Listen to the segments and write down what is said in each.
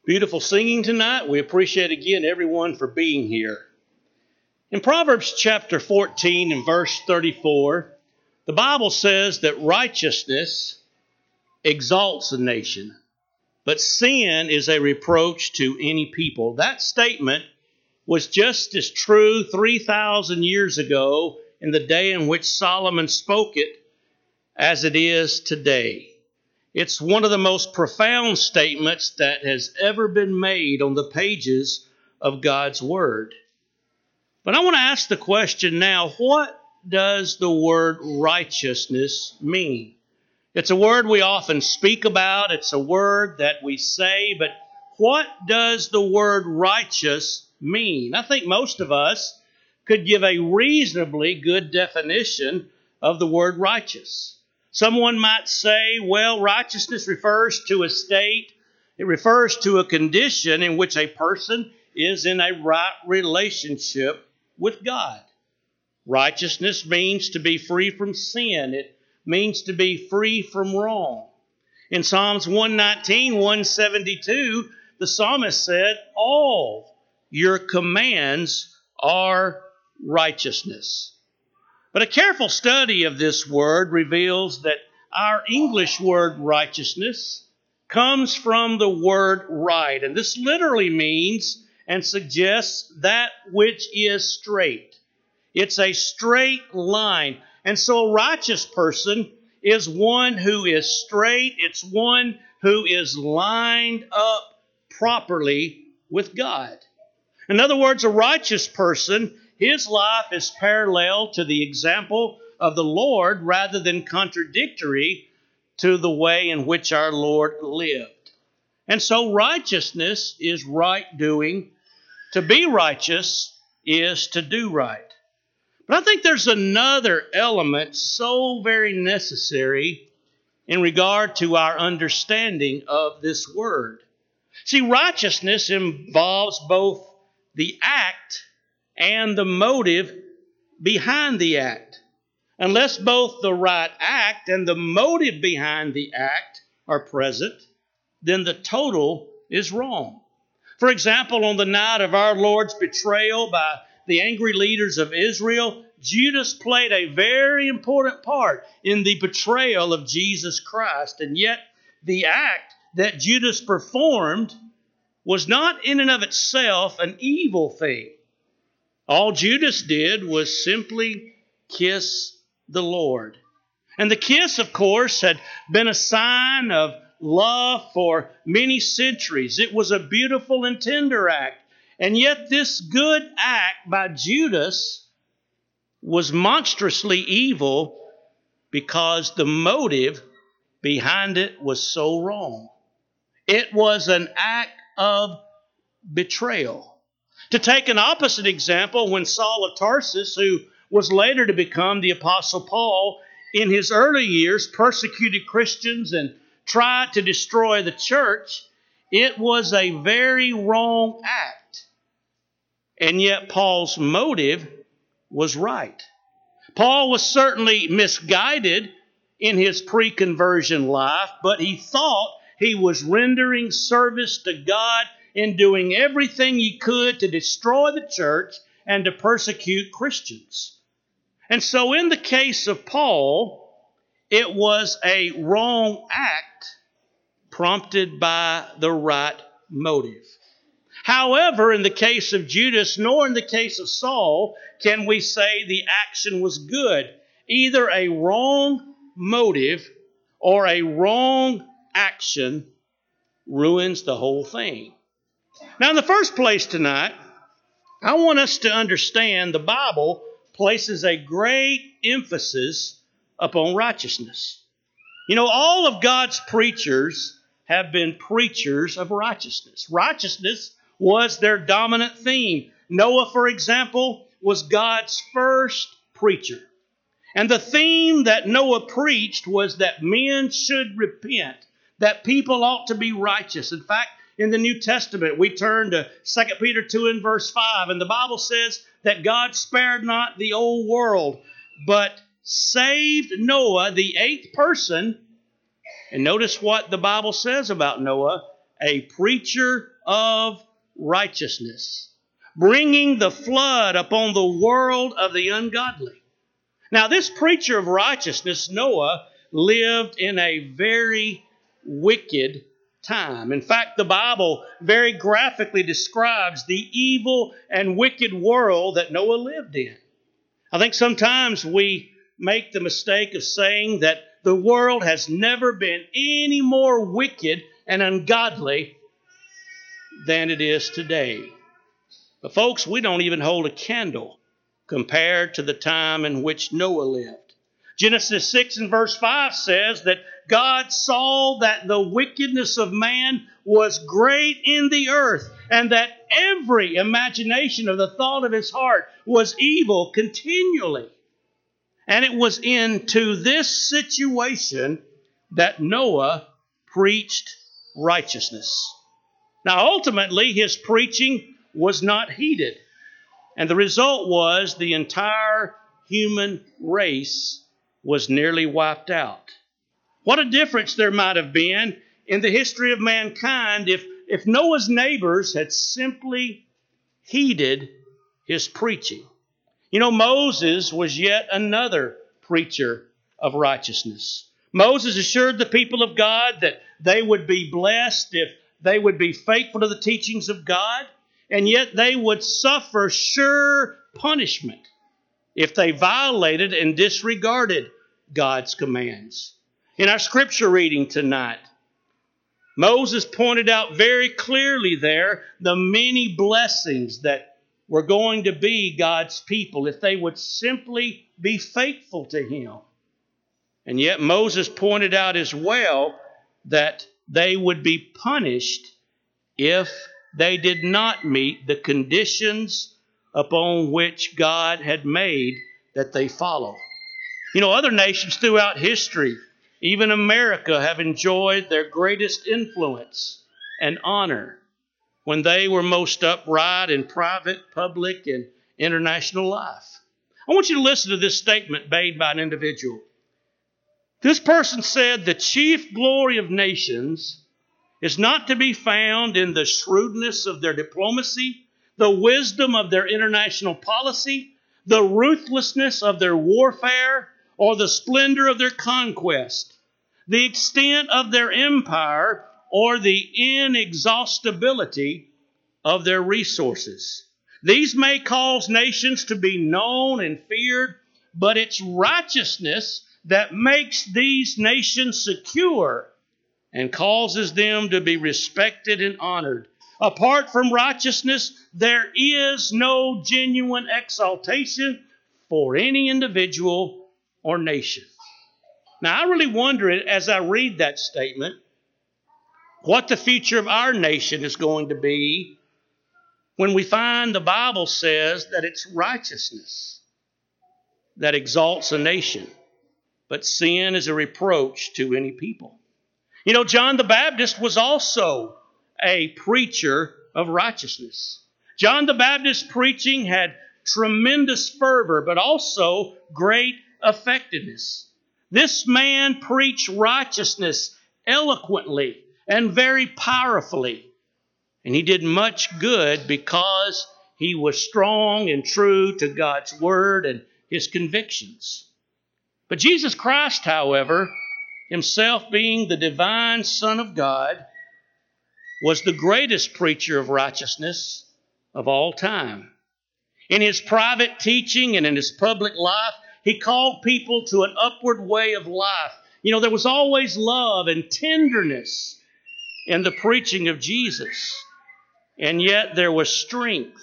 Beautiful singing tonight. We appreciate again everyone for being here. In Proverbs chapter 14 and verse 34, the Bible says that righteousness exalts a nation, but sin is a reproach to any people. That statement was just as true 3,000 years ago in the day in which Solomon spoke it as it is today. It's one of the most profound statements that has ever been made on the pages of God's Word. But I want to ask the question now, what does the word righteousness mean? It's a word we often speak about. It's a word that we say, but what does the word righteous mean? I think most of us could give a reasonably good definition of the word righteous. Someone might say, well, righteousness refers to a state. It refers to a condition in which a person is in a right relationship with God. Righteousness means to be free from sin. It means to be free from wrong. In Psalms 119, 172, the psalmist said, all your commands are righteousness. But a careful study of this word reveals that our English word righteousness comes from the word right. And this literally means and suggests that which is straight. It's a straight line. And so a righteous person is one who is straight. It's one who is lined up properly with God. In other words, a righteous person, his life is parallel to the example of the Lord rather than contradictory to the way in which our Lord lived. And so righteousness is right doing. To be righteous is to do right. But I think there's another element so very necessary in regard to our understanding of this word. See, righteousness involves both the act and the motive behind the act. Unless both the right act and the motive behind the act are present, then the total is wrong. For example, on the night of our Lord's betrayal by the angry leaders of Israel, Judas played a very important part in the betrayal of Jesus Christ. And yet, the act that Judas performed was not in and of itself an evil thing. All Judas did was simply kiss the Lord. And the kiss, of course, had been a sign of love for many centuries. It was a beautiful and tender act. And yet this good act by Judas was monstrously evil because the motive behind it was so wrong. It was an act of betrayal. To take an opposite example, when Saul of Tarsus, who was later to become the Apostle Paul, in his early years persecuted Christians and tried to destroy the church, it was a very wrong act. And yet Paul's motive was right. Paul was certainly misguided in his pre-conversion life, but he thought he was rendering service to God in doing everything he could to destroy the church and to persecute Christians. And so in the case of Paul, it was a wrong act prompted by the right motive. However, in the case of Judas, nor in the case of Saul, can we say the action was good. Either a wrong motive or a wrong action ruins the whole thing. Now, in the first place tonight, I want us to understand the Bible places a great emphasis upon righteousness. You know, all of God's preachers have been preachers of righteousness. Righteousness was their dominant theme. Noah, for example, was God's first preacher. And the theme that Noah preached was that men should repent, that people ought to be righteous. In fact, in the New Testament, we turn to 2 Peter 2 and verse 5, and the Bible says that God spared not the old world, but saved Noah, the eighth person. And notice what the Bible says about Noah, a preacher of righteousness, bringing the flood upon the world of the ungodly. Now, this preacher of righteousness, Noah, lived in a very wicked time. In fact, the Bible very graphically describes the evil and wicked world that Noah lived in. I think sometimes we make the mistake of saying that the world has never been any more wicked and ungodly than it is today. But folks, we don't even hold a candle compared to the time in which Noah lived. Genesis 6 and verse 5 says that God saw that the wickedness of man was great in the earth, and that every imagination of the thought of his heart was evil continually. And it was into this situation that Noah preached righteousness. Now, ultimately, his preaching was not heeded. And the result was the entire human race was nearly wiped out. What a difference there might have been in the history of mankind if Noah's neighbors had simply heeded his preaching. You know, Moses was yet another preacher of righteousness. Moses assured the people of God that they would be blessed if they would be faithful to the teachings of God, and yet they would suffer sure punishment if they violated and disregarded God's commands. In our scripture reading tonight, Moses pointed out very clearly there the many blessings that were going to be God's people if they would simply be faithful to Him. And yet Moses pointed out as well that they would be punished if they did not meet the conditions upon which God had made that they follow. You know, other nations throughout history, even America, have enjoyed their greatest influence and honor when they were most upright in private, public, and international life. I want you to listen to this statement made by an individual. This person said, "The chief glory of nations is not to be found in the shrewdness of their diplomacy, the wisdom of their international policy, the ruthlessness of their warfare, or the splendor of their conquest, the extent of their empire, or the inexhaustibility of their resources. These may cause nations to be known and feared, but it's righteousness that makes these nations secure and causes them to be respected and honored. Apart from righteousness, there is no genuine exaltation for any individual or nation." Now, I really wonder, as I read that statement, what the future of our nation is going to be when we find the Bible says that it's righteousness that exalts a nation, but sin is a reproach to any people. You know, John the Baptist was also a preacher of righteousness. John the Baptist's preaching had tremendous fervor, but also great effectiveness. This man preached righteousness eloquently and very powerfully. And he did much good because he was strong and true to God's word and his convictions. But Jesus Christ, however, himself being the divine Son of God, was the greatest preacher of righteousness of all time. In his private teaching and in his public life, he called people to an upward way of life. You know, there was always love and tenderness in the preaching of Jesus. And yet there was strength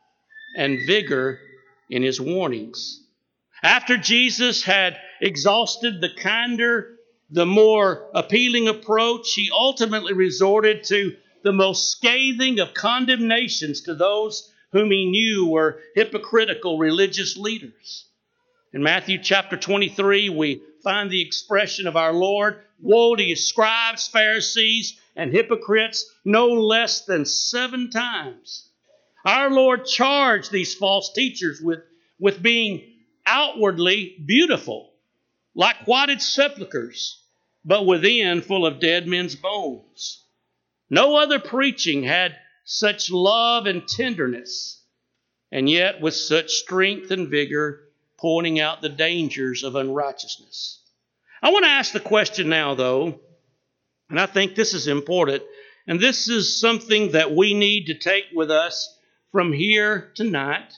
and vigor in his warnings. After Jesus had exhausted the kinder, the more appealing approach, he ultimately resorted to the most scathing of condemnations to those whom he knew were hypocritical religious leaders. In Matthew chapter 23, we find the expression of our Lord, "Woe to you, scribes, Pharisees, and hypocrites," no less than 7 times. Our Lord charged these false teachers with being outwardly beautiful, like whited sepulchres, but within full of dead men's bones. No other preaching had such love and tenderness, and yet with such strength and vigor, pointing out the dangers of unrighteousness. I want to ask the question now, though, and I think this is important, and this is something that we need to take with us from here tonight.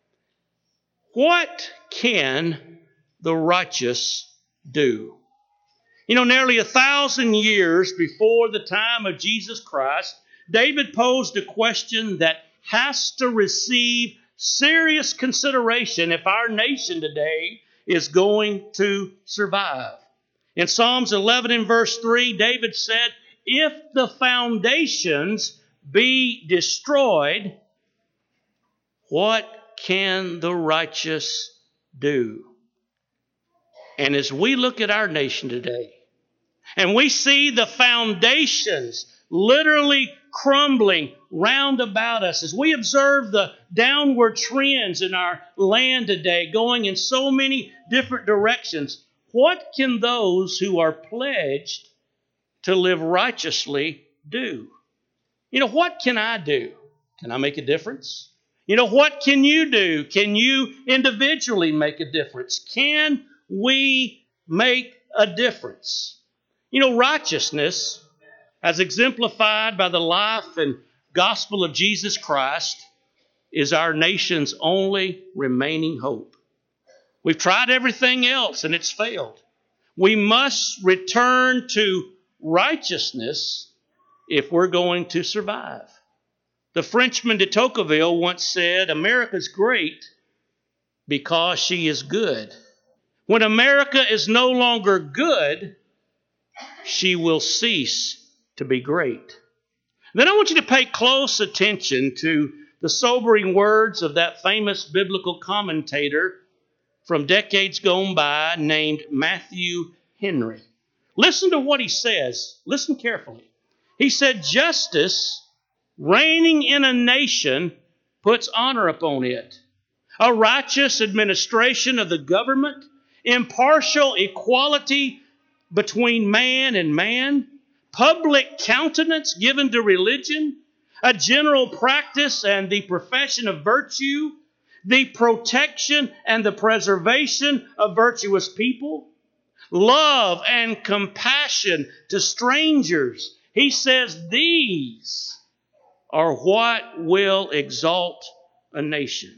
What can the righteous do? Nearly 1,000 years before the time of Jesus Christ, David posed a question that has to receive serious consideration if our nation today is going to survive. In Psalms 11 and verse 3, David said, "If the foundations be destroyed, what can the righteous do?" And as we look at our nation today, and we see the foundations literally crumbling round about us, as we observe the downward trends in our land today going in so many different directions, what can those who are pledged to live righteously do? What can I do? Can I make a difference? What can you do? Can you individually make a difference? Can we make a difference? Righteousness, as exemplified by the life and gospel of Jesus Christ, is our nation's only remaining hope. We've tried everything else and it's failed. We must return to righteousness if we're going to survive. The Frenchman de Tocqueville once said, "America's great because she is good. When America is no longer good, she will cease to be great." Then I want you to pay close attention to the sobering words of that famous biblical commentator from decades gone by named Matthew Henry. Listen to what he says. Listen carefully. He said, "Justice reigning in a nation puts honor upon it. A righteous administration of the government, impartial equality between man and man, public countenance given to religion, a general practice and the profession of virtue, the protection and the preservation of virtuous people, love and compassion to strangers." He says these are what will exalt a nation.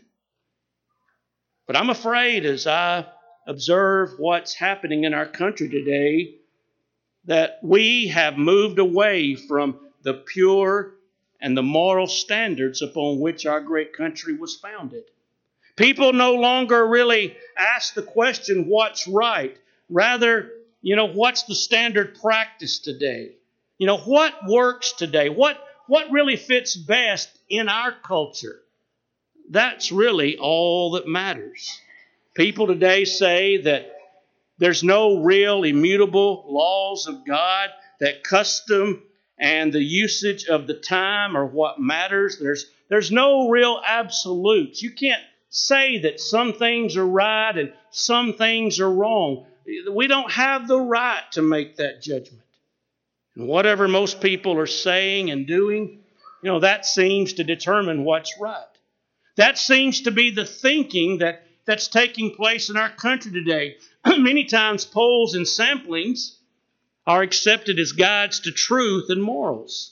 But I'm afraid, as I observe what's happening in our country today, that we have moved away from the pure and the moral standards upon which our great country was founded. People no longer really ask the question, what's right? Rather, what's the standard practice today? What works today? What really fits best in our culture? That's really all that matters. People today say that there's no real immutable laws of God, that custom and the usage of the time are what matters. There's no real absolutes. You can't say that some things are right and some things are wrong. We don't have the right to make that judgment. And whatever most people are saying and doing, that seems to determine what's right. That seems to be the thinking that's taking place in our country today. Many times polls and samplings are accepted as guides to truth and morals.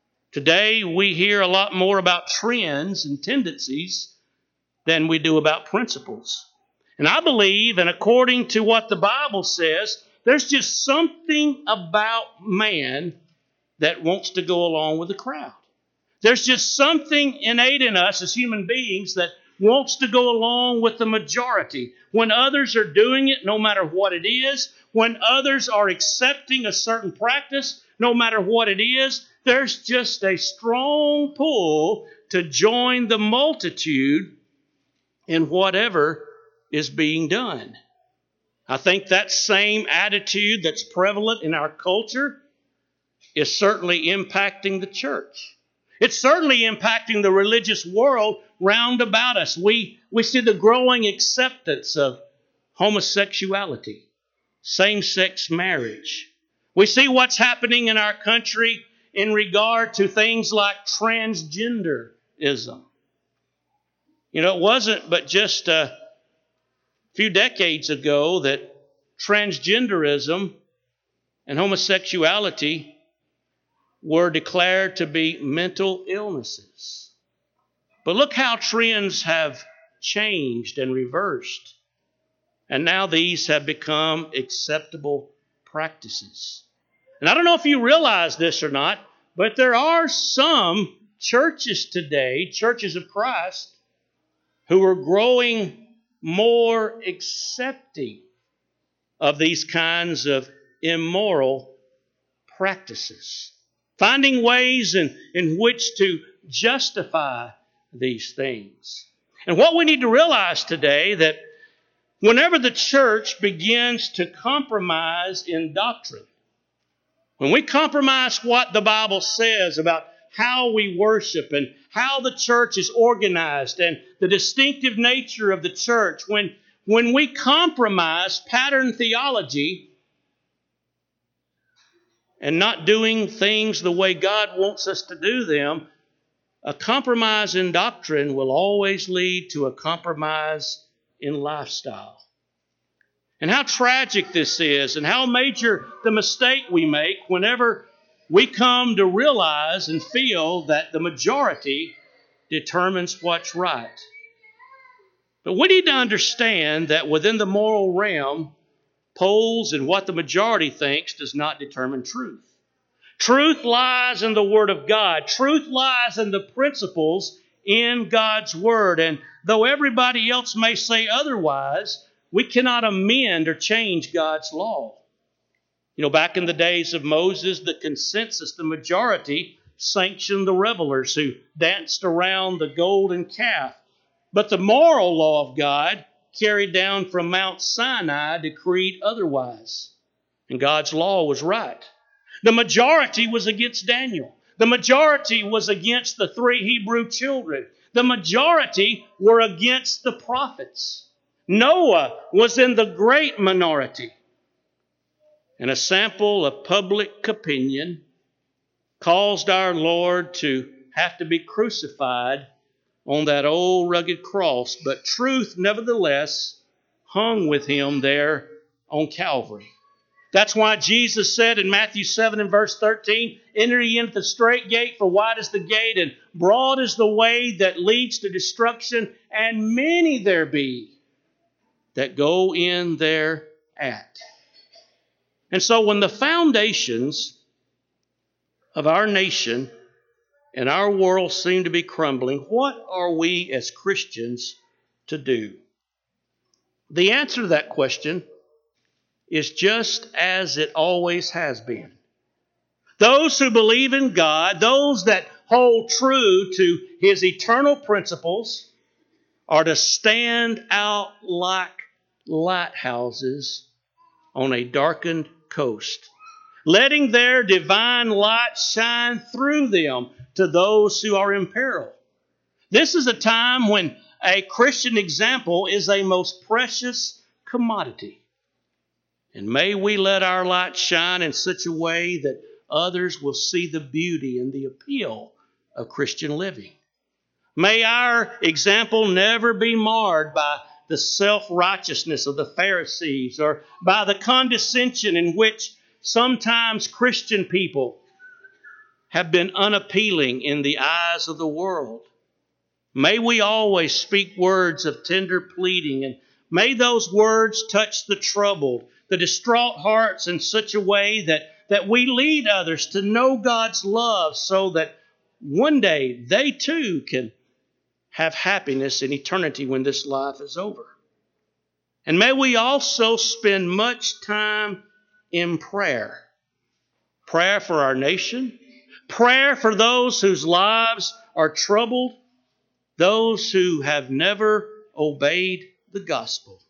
Today we hear a lot more about trends and tendencies than we do about principles. And I believe, and according to what the Bible says, there's just something about man that wants to go along with the crowd. There's just something innate in us as human beings that wants to go along with the majority. When others are doing it, no matter what it is, when others are accepting a certain practice, no matter what it is, there's just a strong pull to join the multitude in whatever is being done. I think that same attitude that's prevalent in our culture is certainly impacting the church. It's certainly impacting the religious world round about us. We see the growing acceptance of homosexuality, same-sex marriage. We see what's happening in our country in regard to things like transgenderism. You know, it wasn't but just a few decades ago that transgenderism and homosexuality were declared to be mental illnesses. But look how trends have changed and reversed. And now these have become acceptable practices. And I don't know if you realize this or not, but there are some churches today, churches of Christ, who are growing more accepting of these kinds of immoral practices, finding ways in which to justify these things. And what we need to realize today, that whenever the church begins to compromise in doctrine, when we compromise what the Bible says about how we worship and how the church is organized and the distinctive nature of the church, when we compromise pattern theology and not doing things the way God wants us to do them, a compromise in doctrine will always lead to a compromise in lifestyle. And how tragic this is, and how major the mistake we make whenever we come to realize and feel that the majority determines what's right. But we need to understand that within the moral realm, polls and what the majority thinks does not determine truth. Truth lies in the Word of God. Truth lies in the principles in God's Word. And though everybody else may say otherwise, we cannot amend or change God's law. You know, back in the days of Moses, the consensus, the majority, sanctioned the revelers who danced around the golden calf. But the moral law of God, carried down from Mount Sinai, decreed otherwise. And God's law was right. The majority was against Daniel. The majority was against the 3 Hebrew children. The majority were against the prophets. Noah was in the great minority. And a sample of public opinion caused our Lord to have to be crucified on that old rugged cross. But truth, nevertheless, hung with him there on Calvary. That's why Jesus said in Matthew 7 and verse 13, "Enter ye into the strait gate, for wide is the gate, and broad is the way that leads to destruction, and many there be that go in thereat." And so when the foundations of our nation and our world seem to be crumbling, what are we as Christians to do? The answer to that question is just as it always has been. Those who believe in God, those that hold true to His eternal principles, are to stand out like lighthouses on a darkened coast, letting their divine light shine through them to those who are in peril. This is a time when a Christian example is a most precious commodity. And may we let our light shine in such a way that others will see the beauty and the appeal of Christian living. May our example never be marred by the self-righteousness of the Pharisees or by the condescension in which sometimes Christian people have been unappealing in the eyes of the world. May we always speak words of tender pleading, and may those words touch the troubled, the distraught hearts in such a way that we lead others to know God's love, so that one day they too can have happiness in eternity when this life is over. And may we also spend much time in prayer. Prayer for our nation. Prayer for those whose lives are troubled. Those who have never obeyed the gospel.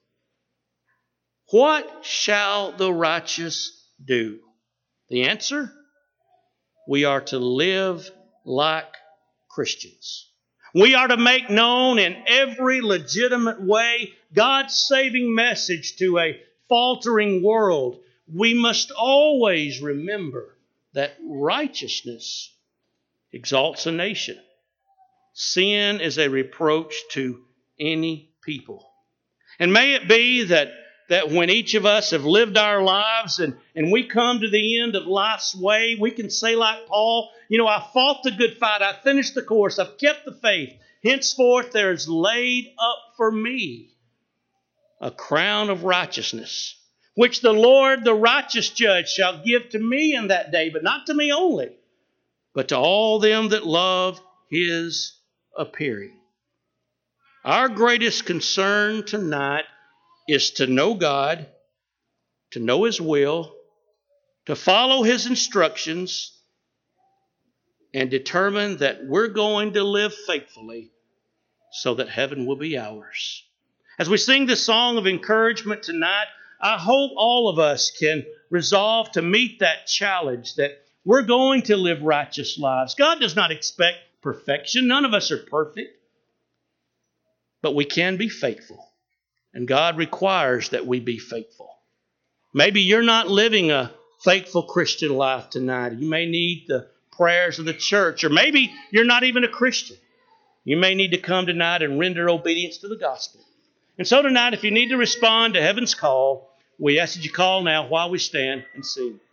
What shall the righteous do? The answer? We are to live like Christians. We are to make known in every legitimate way God's saving message to a faltering world. We must always remember that righteousness exalts a nation. Sin is a reproach to any people. And may it be that when each of us have lived our lives and we come to the end of life's way, we can say like Paul, I fought the good fight, I finished the course, I've kept the faith. Henceforth there is laid up for me a crown of righteousness, which the Lord, the righteous judge, shall give to me in that day, but not to me only, but to all them that love his appearing. Our greatest concern tonight is to know God, to know his will, to follow his instructions, and determine that we're going to live faithfully so that heaven will be ours. As we sing this song of encouragement tonight, I hope all of us can resolve to meet that challenge that we're going to live righteous lives. God does not expect perfection. None of us are perfect. But we can be faithful. And God requires that we be faithful. Maybe you're not living a faithful Christian life tonight. You may need the prayers of the church. Or maybe you're not even a Christian. You may need to come tonight and render obedience to the gospel. And so tonight, if you need to respond to heaven's call, we ask that you call now while we stand and sing.